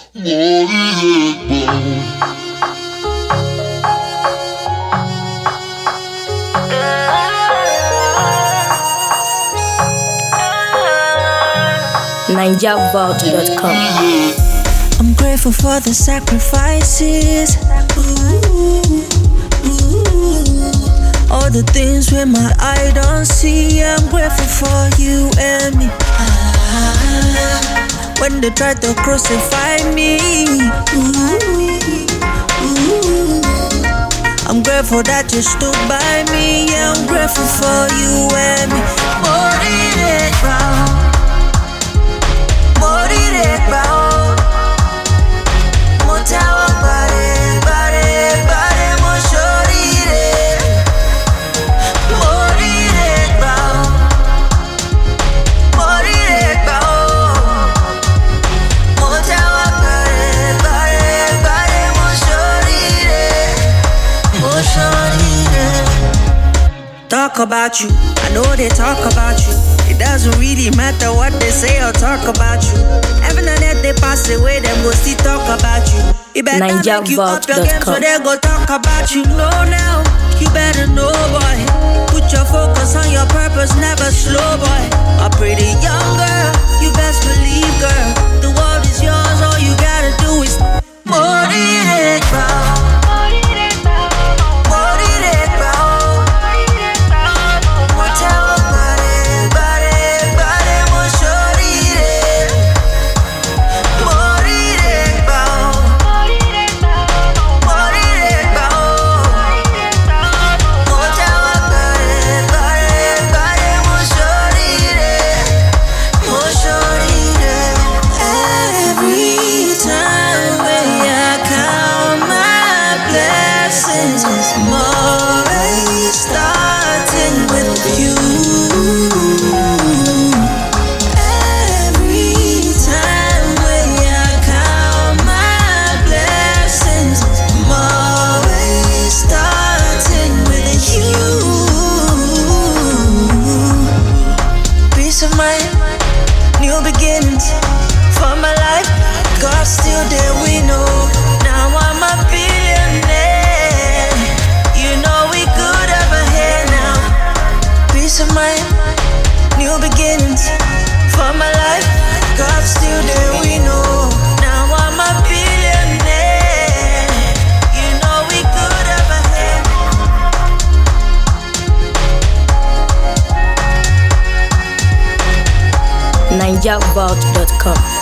NigerVault.com. I'm grateful for the sacrifices. All the things with my eye don't see. I'm grateful for you and me. When they tried to crucify me, I'm grateful that you stood by me. Yeah, I'm grateful for you and me. Talk about you, I know they talk about you. It doesn't really matter what they say or talk about you. Heaven and earth they pass away, them go still talk about you. You better make you up your game so they go talk about you. No now, you better know boy. Put your focus on your purpose, never slow boy. A pretty young girl, you best believe girl. The world is yours, all you gotta do is motivate, bro. New beginnings for my life. God still there, we know. Now I'm a billionaire. You know we good over here now. Peace of mind, new beginnings for my life. God still there, we know. Now I'm a billionaire. You know we good over here. NigerVault.com.